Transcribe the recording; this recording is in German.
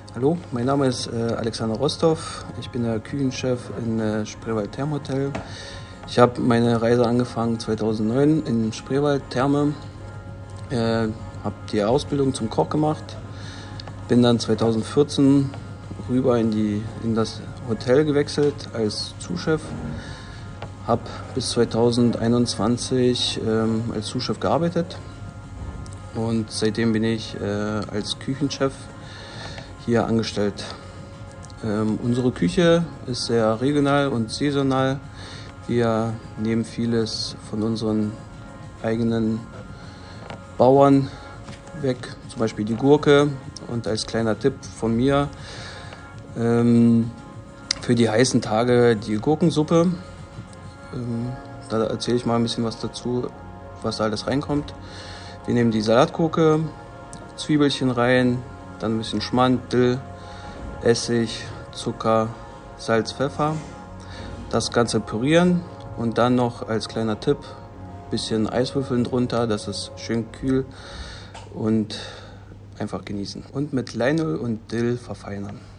Hallo, mein Name ist Alexander Rostov. Ich bin der Küchenchef in Spreewald Thermhotel. Ich habe meine Reise angefangen 2009 in Spreewald Therme. Habe die Ausbildung zum Koch gemacht. Bin dann 2014 rüber in das Hotel gewechselt als Sous-Chef. Habe bis 2021 als Sous-Chef gearbeitet. Und seitdem bin ich als Küchenchef hier angestellt. Unsere Küche ist sehr regional und saisonal. Wir nehmen vieles von unseren eigenen Bauern weg, zum Beispiel die Gurke. Und als kleiner Tipp von mir, für die heißen Tage die Gurkensuppe. Da erzähle ich mal ein bisschen was dazu, was da alles reinkommt. Wir nehmen die Salatgurke, Zwiebelchen rein, dann ein bisschen Schmand, Dill, Essig, Zucker, Salz, Pfeffer. Das Ganze pürieren und dann noch als kleiner Tipp ein bisschen Eiswürfeln drunter, dass es schön kühl und einfach genießen. Und mit Leinöl und Dill verfeinern.